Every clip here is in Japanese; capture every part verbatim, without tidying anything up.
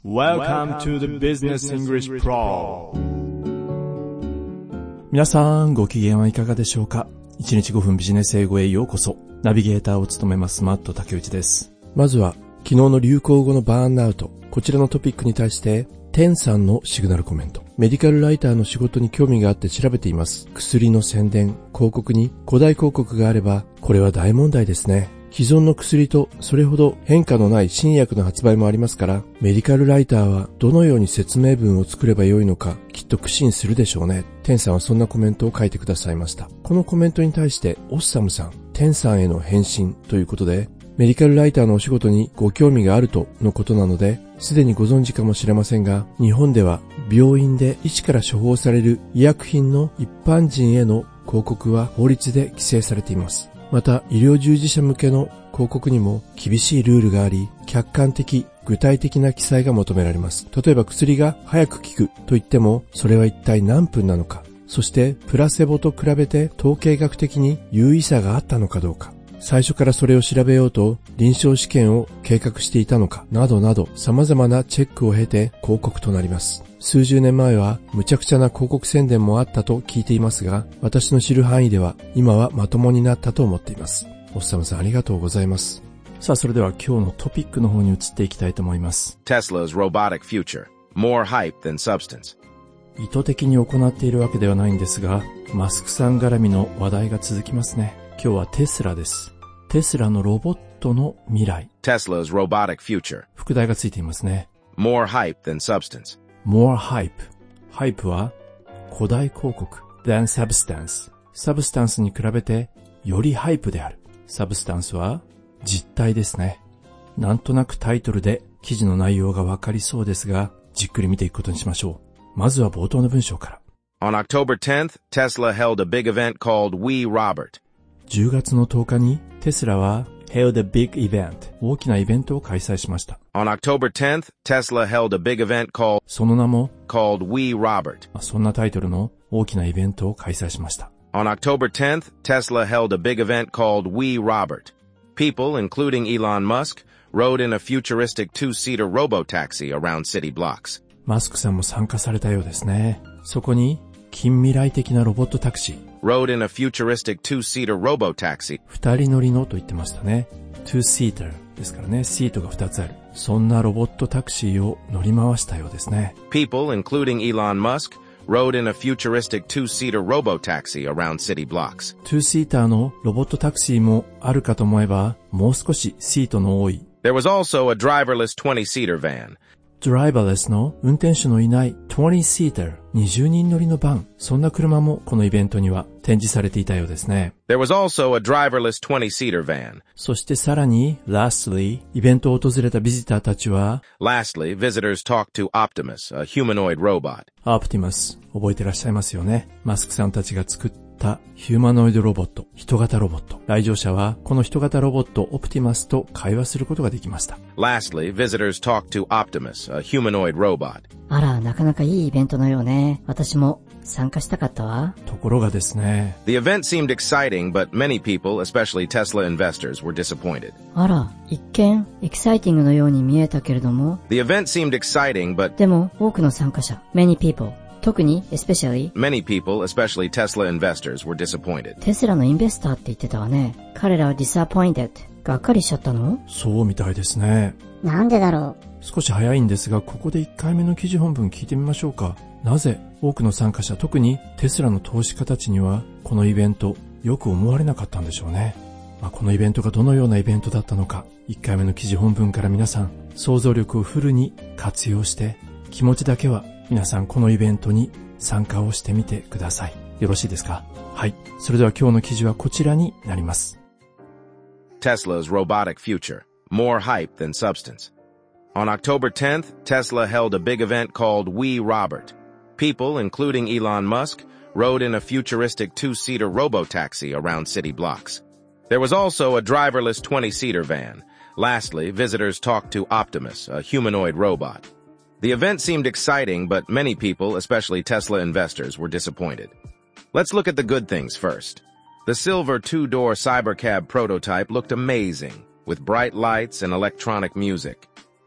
Welcome to the Business English Pro。 皆さんご機嫌はいかがでしょうか。いちにちごふんビジネス英語へようこそ。ナビゲーターを務めますマット竹内です。まずは昨日の流行語のバーンアウト、こちらのトピックに対してテンさんのシグナルコメント。メディカルライターの仕事に興味があって調べています。薬の宣伝、広告に古代広告があればこれは大問題ですね。既存の薬とそれほど変化のない新薬の発売もありますから、メディカルライターはどのように説明文を作ればよいのかきっと苦心するでしょうね。テンさんはそんなコメントを書いてくださいました。このコメントに対してオッサムさん、テンさんへの返信ということで、メディカルライターのお仕事にご興味があるとのことなので、すでにご存知かもしれませんが、日本では病院で医師から処方される医薬品の一般人への広告は法律で規制されています。また医療従事者向けの広告にも厳しいルールがあり、客観的、具体的な記載が求められます。例えば薬が早く効くと言っても、それは一体何分なのか、そしてプラセボと比べて統計学的に有意差があったのかどうか、最初からそれを調べようと臨床試験を計画していたのかなどなど、様々なチェックを経て広告となります。数十年前は無茶苦茶な広告宣伝もあったと聞いていますが、私の知る範囲では今はまともになったと思っています。おっさむさんありがとうございます。さあ、それでは今日のトピックの方に移っていきたいと思います。 Tesla's robotic future, more hype than substance。 意図的に行っているわけではないんですが、マスクさん絡みの話題が続きますね。今日はテスラです。テスラのロボットの未来。 Tesla's robotic future, 副題がついていますね。 more hype than substance。 more hype。 ハイプは古代広告 than substance。 サブスタンスに比べてよりハイプである。サブスタンスは実体ですね。なんとなくタイトルで記事の内容がわかりそうですが、じっくり見ていくことにしましょう。まずは冒頭の文章から。 On October tenth, Tesla held a big event called We Robert。 じゅうがつのとおかにテスラは held a big event、 大きなイベントを開催しました。 On October tenth, Tesla held a big event called その名も called We Robert。 そんなタイトルの大きなイベントを開催しました。 On October tenth, Tesla held a big event called We Robert. People, including Elon Musk, rode in a futuristic two-seater robo-taxi around city blocks. マスクさんも参加されたようですね。そこに近未来的なロボットタクシー。 Rode in a futuristic two-seater robo-taxi. 二人乗りのと言ってましたね。two-seater ですからね、シートが二つある。そんなロボットタクシーを乗り回したようですね。 People, including Elon Musk, rode in a futuristic two-seater robo-taxi around city blocks. ツーシーターのロボットタクシーもあるかと思えば、もう少しシートの多い。 There was also a driverless twenty-seater van. ドライバーレスの運転手のいない twenty seater、にじゅうにん乗りのバン、そんな車もこのイベントには展示されていたようですね。 There was also a driverless twenty-seater van. そしてさらに lastly、イベントを訪れたビジターたちは Lastly, visitors talked to Optimus, a humanoid robot. Optimus、覚えてらっしゃいますよね。マスクさんたちが作ったヒューマノイドロボット、人型ロボット。来場者はこの人型ロボットオプティマスと会話することができました。 Lastly, visitors talked to Optimus, a humanoid robot. あら、なかなかいいイベントのようね。私も参加したかったわ。 ところがですね。 The event seemed exciting, but many people, especially Tesla investors, were disappointed. あら、一見エキサイティングのように見えたけれども。 The event seemed exciting, but でも多くの参加者、many people、特に especially many people, especially Tesla investors, were disappointed. テスラのインベスターって言ってたわね。彼らは disappointed、がっかりしちゃったの？ そうみたいですね。 なんでだろう。 少し早いんですが、ここでいっかいめの記事本文聞いてみましょうか。なぜ多くの参加者、特にテスラの投資家たちにはこのイベントよく思われなかったんでしょうね。まあ、このイベントがどのようなイベントだったのか、いっかいめの記事本文から皆さん想像力をフルに活用して、気持ちだけは皆さんこのイベントに参加をしてみてください。よろしいですか？はい。それでは今日の記事はこちらになります。 Tesla's robotic future, more hype than substance. On October tenth, Tesla held a big event called We Robert. People, including Elon Musk, rode in a futuristic two-seater robo-taxi around city blocks. There was also a driverless twenty-seater van. Lastly, visitors talked to Optimus, a humanoid robot. The event seemed exciting, but many people, especially Tesla investors, were disappointed. Let's look at the good things first. The silver two-door Cybercab prototype looked amazing, with bright lights and electronic music.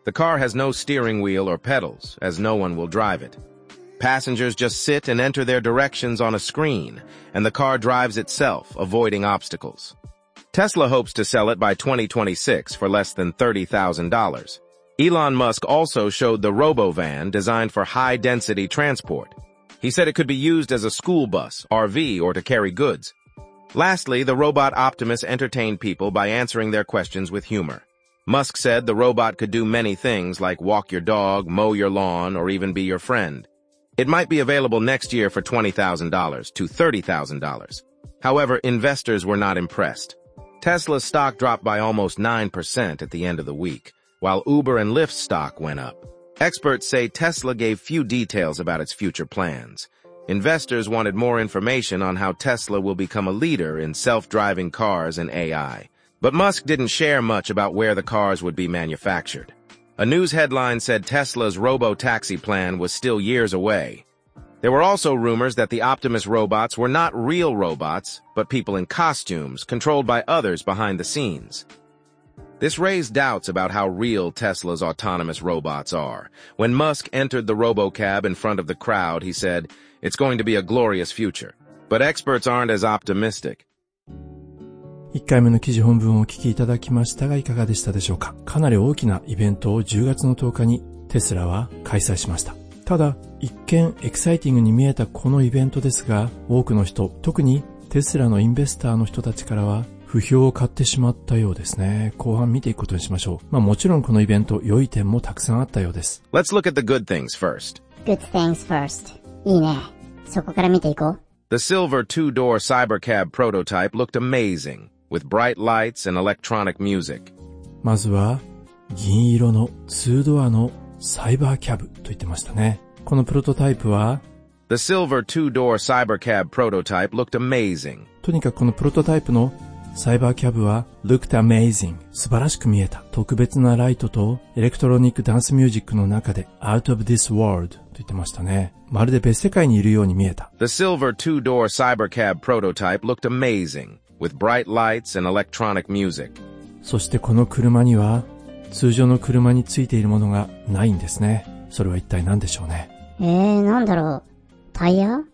The car has no steering wheel or pedals, as no one will drive it. Passengers just sit and enter their directions on a screen, and the car drives itself, avoiding obstacles. Tesla hopes to sell it by twenty twenty-six for less than thirty thousand dollars. Elon Musk also showed the Robovan designed for high-density transport. He said it could be used as a school bus, R V, or to carry goods. Lastly, the robot Optimus entertained people by answering their questions with humor. Musk said the robot could do many things like walk your dog, mow your lawn, or even be your friend. It might be available next year for twenty thousand dollars to thirty thousand dollars. However, investors were not impressed. Tesla's stock dropped by almost nine percent at the end of the week, while Uber and Lyft's stock went up. Experts say Tesla gave few details about its future plans. Investors wanted more information on how Tesla will become a leader in self-driving cars and A I. But Musk didn't share much about where the cars would be manufactured. A news headline said Tesla's robo-taxi plan was still years away. There were also rumors that the Optimus robots were not real robots, but people in costumes controlled by others behind the scenes. This raised doubts about how real Tesla's autonomous robots are. When Musk entered the RoboCab in front of the crowd, he said, "It's going to be a glorious future." But experts aren't as optimistic. いっかいめの記事本文をお聞きいただきましたがいかがでしたでしょうか。かなり大きなイベントをじゅうがつのとおかにテスラは開催しました。ただ、一見エキサイティングに見えたこのイベントですが、多くの人、特にテスラのインベスターの人たちからは不評を買ってしまったようですね。後半見ていくことにしましょう。まあもちろんこのイベント、良い点もたくさんあったようです。 Let's look at the good things first. Good things first. いいね。そこから見ていこう。 The silver two-door Cybercab prototype looked amazing, with bright lights and electronic music. まずは、銀色のツードアのサイバーキャブと言ってましたね。このプロトタイプは、 The silver two-door Cybercab prototype looked amazing. とにかくこのプロトタイプのサイバーキャブは looked amazing 素晴らしく見えた。特別なライトとエレクトロニックダンスミュージックの中で out of this world と言ってましたね。まるで別世界にいるように見えた。 The silver two-door Cybercab prototype looked amazing, with bright lights and electronic music. そしてこの車には通常の車についているものがないんですね。それは一体何でしょうね。 えー、なんだろう。タイヤ？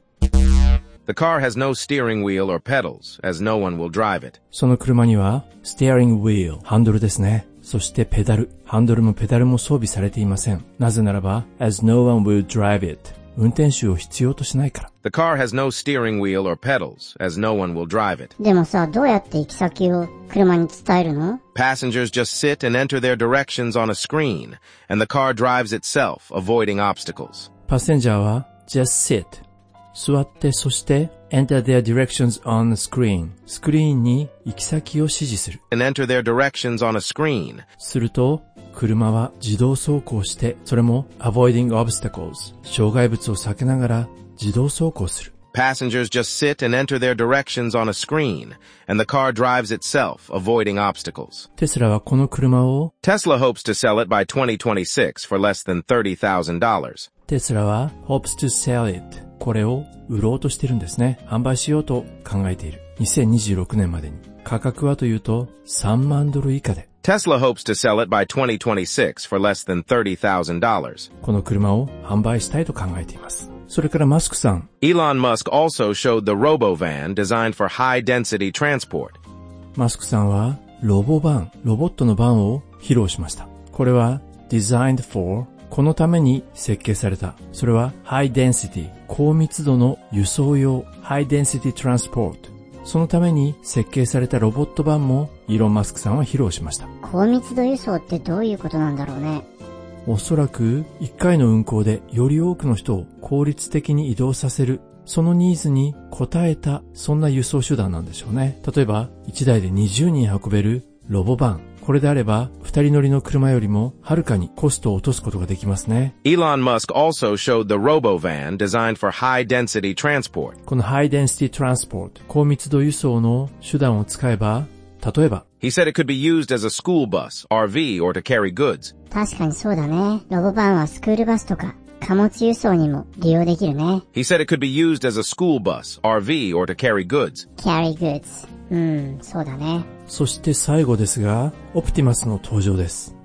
The car has no steering wheel or pedals, as no one will drive it. その車には、ステアリングウィール、ハンドルですね。そしてペダル、ハンドルもペダルも装備されていません。なぜならば、as no one will drive it。運転手を必要としないから。 The car has no steering wheel or pedals, as no one will drive it. でもさ、どうやって行き先を車に伝えるの？ Passengers just sit and enter their directions on a screen, and the car drives itself, avoiding obstacles. パッセンジャーは、just sit。座って、そして、enter their directions on the screen。スクリーンに行き先を指示する。 And enter their directions on a screen. すると、車は自動走行して、それも avoiding obstacles。障害物を避けながら自動走行する。 Passengers just sit and enter their directions on a screen, and the car drives itself, avoiding obstacles. テスラはこの車を Tesla hopes to sell it by twenty twenty-six for less than thirty thousand dollars. テスラは hopes to sell it。これを売ろうとしてるんですね。販売しようと考えている。にせんにじゅうろくねんまでに。価格はというとさんまんドル以下で。 Tesla hopes to sell it by twenty twenty-six for less than thirty thousand dollars. この車を販売したいと考えています。それからマスクさん。 Elon Musk also showed the Robovan designed for high-density transport. マスクさんはロボバン、ロボットのバンを披露しました。これは designed forこのために設計された。それは high density 高密度の輸送用 high density transport。そのために設計されたロボット版もイーロン・マスクさんは披露しました。 高密度輸送ってどういうことなんだろうね。 おそらくいっかいの運行でより多くの人を効率的に移動させる。そのニーズに応えたそんな輸送手段なんでしょうね。例えばいちだいでにじゅうにん運べるロボバン。これであればふたり乗りの車よりもはるかにコストを落とすことができますね。 Elon Musk also showed the Robovan designed for high-density transport. この high density transport 高密度輸送の手段を使えば、例えば He said it could be used as a school bus, R V, or to carry goods. 確かにそうだね。ロボバンはスクールバスとか貨物輸送にも利用できるね。 He said it could be used as a school bus, R V, or to carry goods. carry goods。うん、そうだね。 そして最後ですが、オプティマスの登場です。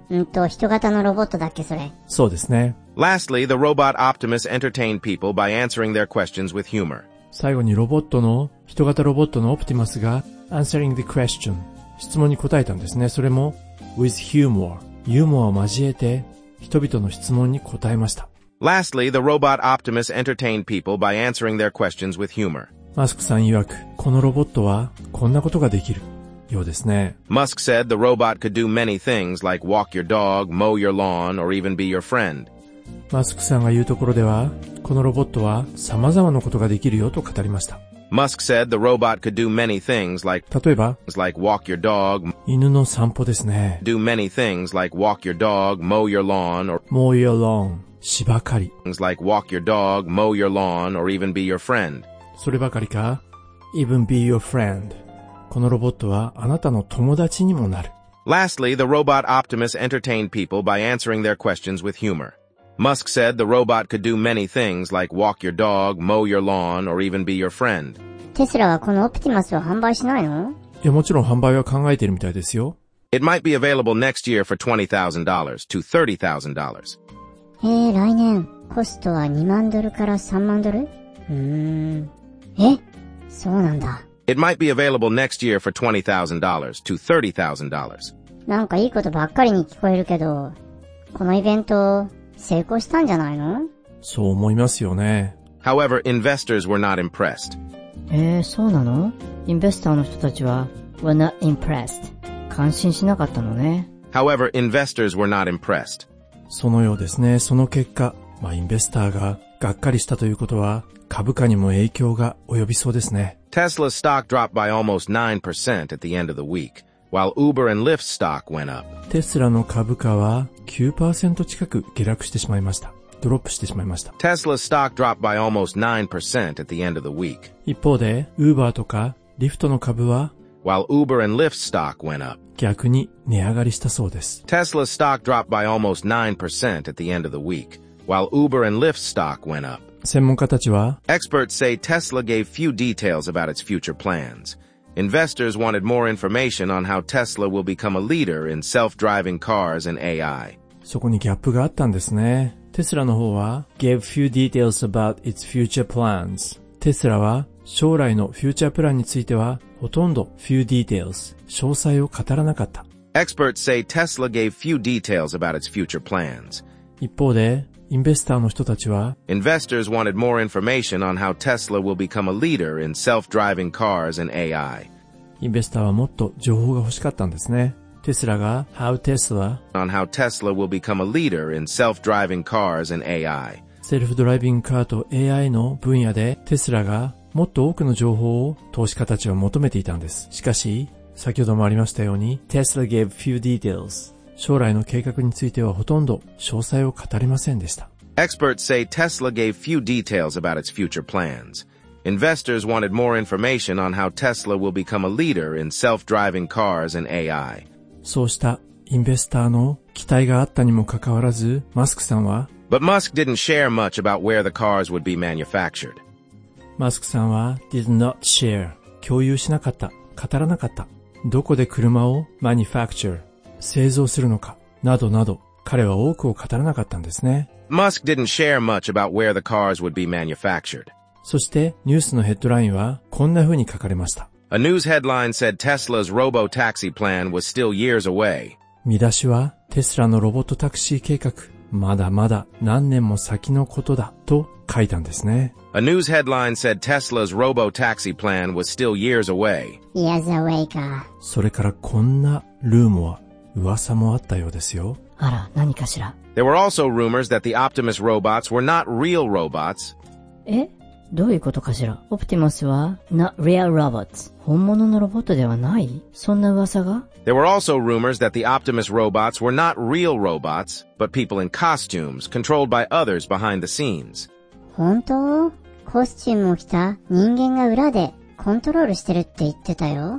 うんと、人型のロボットだっけ、それ。 そうですね。 Lastly, the robot Optimus entertained people by answering their questions with humor. 最後にロボットの、人型ロボットのオプティマスが answering the question 質問に答えたんですね。それも with humor ユーモアを交えて人々の質問に答えました。 Lastly, the robot Optimus entertained people by answering their questions with humor. マスクさん曰く、このロボットはこんなことができるようですね。 Musk said the robot could do many things like walk your dog, mow your lawn, or even be your friend. マスクさんが言うところでは、このロボットは様々なことができるよと語りました。 Musk said the robot could do many things like, 例えば、 like walk your dog, 犬の散歩ですね。 do many things like walk your dog, mow your lawn, or mow your lawn 芝刈り。 things like walk your dog, mow your lawn, or even be your friend. そればかりか、even be your friend。このロボットはあなたの友達にもなる。 Lastly, the robot Optimus entertained people by answering their questions with humor. Musk said the robot could do many things like walk your dog, mow your lawn, or even be your friend. テスラはこのオプティマスを販売しないの？ いや、もちろん販売は考えているみたいですよ。 It might be available next year for twenty thousand dollars to thirty thousand dollars. えー、来年、コストはにまんドルからさんまんドル？うーん。え？そうなんだ。 It might be available next year for twenty thousand dollars to thirty thousand dollars. なんかいいことばっかりに聞こえるけど、このイベント、成功したんじゃないの？ そう思いますよね。 However, investors were not impressed. えー、そうなの？インベスターの人たちは were not impressed。感心しなかったのね。 However, investors were not impressed. そのようですね。その結果、まあ、インベスターががっかりしたということは、株価にも影響が及びそうですね。 Tesla's stock dropped by almost nine percent at the end of the week, while Uber and Lyft's stock went up. テスラの株価は きゅうパーセント 近く下落してしまいました。ドロップしてしまいました。 Tesla's stock dropped by almost nine percent at the end of the week. 一方で、Uber とか Lyft の株は while Uber and Lyft's stock went up. 逆に値上がりしたそうです。 Tesla's stock dropped by almost nine percent at the end of the week, while Uber and Lyft's stock went up. 専門家たちは Experts say Tesla gave few details about its future plans. Investors wanted more information on how Tesla will become a leader in self-driving cars andエーアイ. そこにギャップがあったんですね。テスラの方は gave few details about its future plans. テスラは将来のフューチャープランについてはほとんど few details 詳細を語らなかった。 Experts say Tesla gave few details about its future plans. 一方でインベスターの人たちは Investors wanted more information on how Tesla will become a leader in self-driving cars andエーアイ. インベスターはもっと情報が欲しかったんですね。テスラが How Tesla on how Tesla will become a leader in self-driving cars andエーアイ. セルフドライビングカーと エーアイ の分野でテスラがもっと多くの情報を投資家たちは求めていたんです。しかし、先ほどもありましたように Tesla gave few details. 将来の計画についてはほとんど詳細を語りませんでした。 Experts say Tesla gave few details about its future plans. Investors wanted more information on how Tesla will become a leader in self-driving cars andエーアイ. そうしたインベスターの期待があったにもかかわらず、マスクさんは But Musk didn't share much about where the cars would be manufactured. マスクさんは did not share 共有しなかった、語らなかった。どこで車を manufacture 製造するのかなどなど彼は多くを語らなかったんですね。 Musk didn't share much about where the cars would be manufactured. そしてニュースのヘッドラインはこんな風に書かれました。 A news headline said Tesla's robo-taxi plan was still years away. 見出しはテスラのロボットタクシー計画まだまだ何年も先のことだと書いたんですね。 A news headline said Tesla's robo-taxi plan was still years away. Years away か。 それからこんなルーモア、噂もあったようですよ。 あら、何かしら。 There were also rumors that the Optimus robots were not real robots. え？どういうことかしら。オプティマスは not real robots。本物のロボットではない？そんな噂が？ There were also rumors that the Optimus robots were not real robots, but people in costumes controlled by others behind the scenes. 本当？コスチュームを着た人間が裏でコントロールしてるって言ってたよ。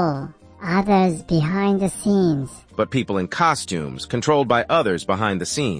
嘘。Others behind the scenes. But people in costumes controlled by others behind the scenes.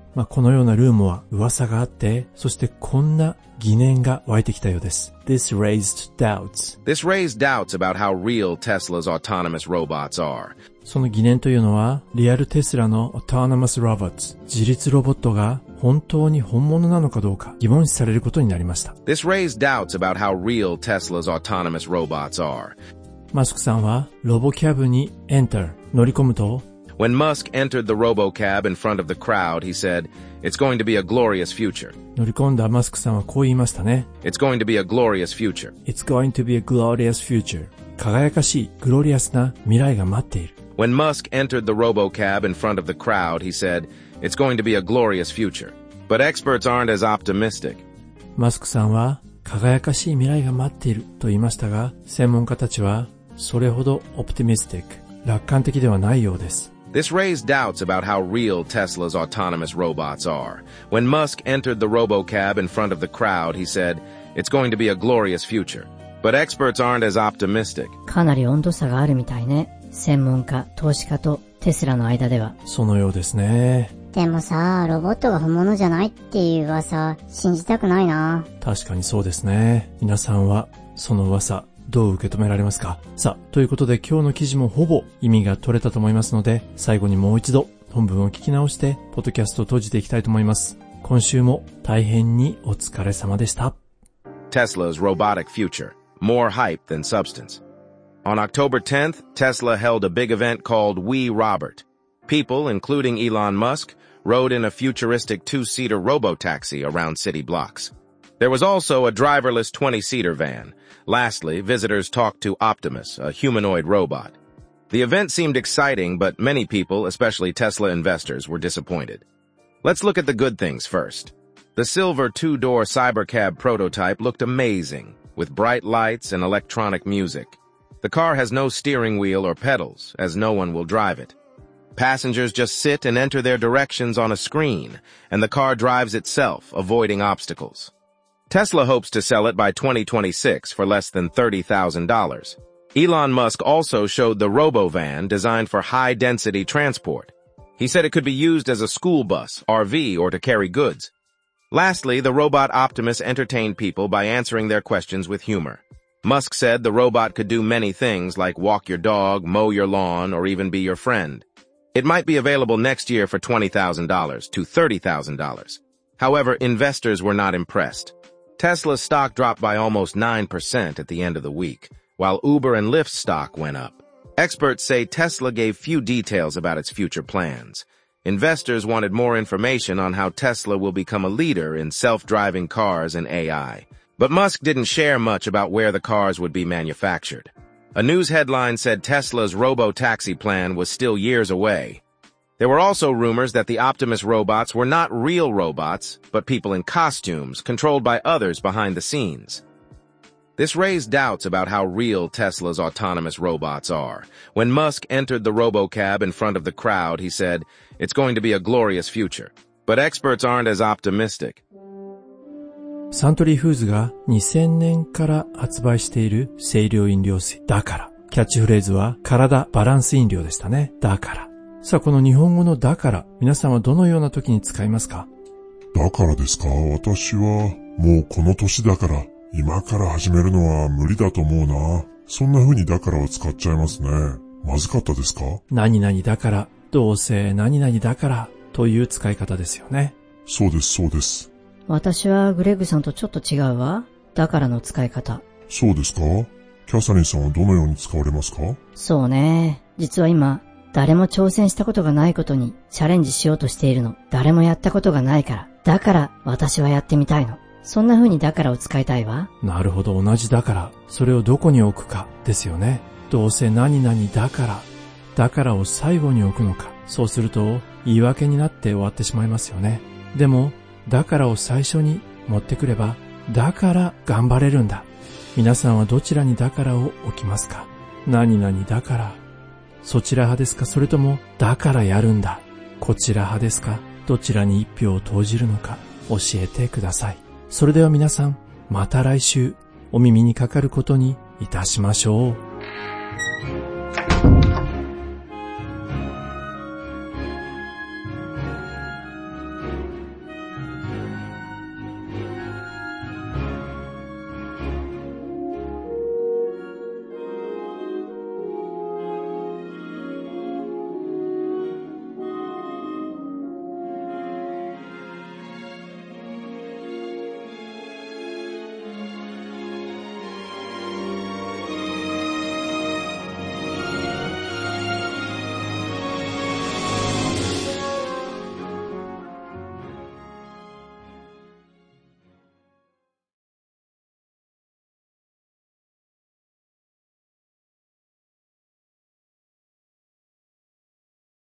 まあ、このようなルーモア、噂があって、そしてこんな疑念が湧いてきたようです。This raised doubts. This raised doubts about how real Tesla's autonomous robots are. その疑念というのは、リアルテスラの autonomous robots、自律ロボットが本当に本物なのかどうか疑問視されることになりました。 This raised doubts about how real Tesla's autonomous robots are. マスクさんはロボキャブに enter 乗り込むと、 When Musk entered the robocab in front of the crowd, he said, "It's going to be a glorious future." 乗り込んだマスクさんはこう言いましたね。 It's going to be a glorious future. It's going to be a glorious future. 輝かしい、グロリアスな未来が待っている。 When Musk entered the robocab in front of the crowd, he said, "It's going to be a glorious future." But experts aren't as optimistic. マスクさんは輝かしい未来が待っていると言いましたが、専門家たちはそれほどオプティミスティック、楽観的ではないようです。 This raised doubts about how real Tesla's autonomous robots are. When Musk entered the robocab in front of the crowd, he said, "It's going to be a glorious future." But experts aren't as optimistic. かなり温度差があるみたいね。専門家、投資家とテスラの間では。 そのようですね。 でもさ、ロボットが本物じゃないっていう噂、信じたくないな。 確かにそうですね。皆さんはその噂、どう受け止められますか？さあ、ということで今日の記事もほぼ意味が取れたと思いますので、最後にもう一度本文を聞き直して、ポッドキャストを閉じていきたいと思います。今週も大変にお疲れ様でした。 Tesla's robotic future. More hype than substance. On October tenth, Tesla held a big event called We Robert. People, including Elon Musk, rode in a futuristic two-seater robotaxi around city blocks. There was also a driverless twenty-seater van. Lastly, visitors talked to Optimus, a humanoid robot. The event seemed exciting, but many people, especially Tesla investors, were disappointed. Let's look at the good things first. The silver two-door Cybercab prototype looked amazing, with bright lights and electronic music. The car has no steering wheel or pedals, as no one will drive it. Passengers just sit and enter their directions on a screen, and the car drives itself, avoiding obstacles. Tesla hopes to sell it by twenty twenty-six for less than thirty thousand dollars. Elon Musk also showed the Robovan designed for high-density transport. He said it could be used as a school bus, R V, or to carry goods. Lastly, the robot Optimus entertained people by answering their questions with humor. Musk said the robot could do many things like walk your dog, mow your lawn, or even be your friend. It might be available next year for twenty thousand dollars to thirty thousand dollars. However, investors were not impressed. Tesla's stock dropped by almost nine percent at the end of the week, while Uber and Lyft's stock went up. Experts say Tesla gave few details about its future plans. Investors wanted more information on how Tesla will become a leader in self-driving cars and A I. But Musk didn't share much about where the cars would be manufactured. A news headline said Tesla's robo-taxi plan was still years away. There were also rumors that the Optimus robots were not real robots, but people in costumes controlled by others behind the scenes. This raised doubts about how real Tesla's autonomous robots are. When Musk entered the robocab in front of the crowd, he said, "It's going to be a glorious future." But experts aren't as optimistic. サントリーフーズがにせんねんから発売している清涼飲料水だから。キャッチフレーズは体バランス飲料でしたね。だから。さあ、この日本語のだから、皆さんはどのような時に使いますか？ だからですか？私はもうこの年だから今から始めるのは無理だと思うな。そんな風にだからを使っちゃいますね。まずかったですか？ 何々だから、どうせ何々だからという使い方ですよね。 そうです、そうです。 私はグレッグさんとちょっと違うわ。だからの使い方。 そうですか？キャサリンさんはどのように使われますか？ そうね。実は今、誰も挑戦したことがないことにチャレンジしようとしているの。誰もやったことがないから。だから私はやってみたいの。そんな風にだからを使いたいわ。 なるほど、同じだから。それをどこに置くかですよね。どうせ何々だから。だからを最後に置くのか。そうすると言い訳になって終わってしまいますよね。でも、だからを最初に持ってくれば、だから頑張れるんだ。皆さんはどちらにだからを置きますか？何々だから。そちら派ですか？それとも、だからやるんだ。こちら派ですか？どちらに一票を投じるのか教えてください。それでは皆さん、また来週お耳にかかることにいたしましょう。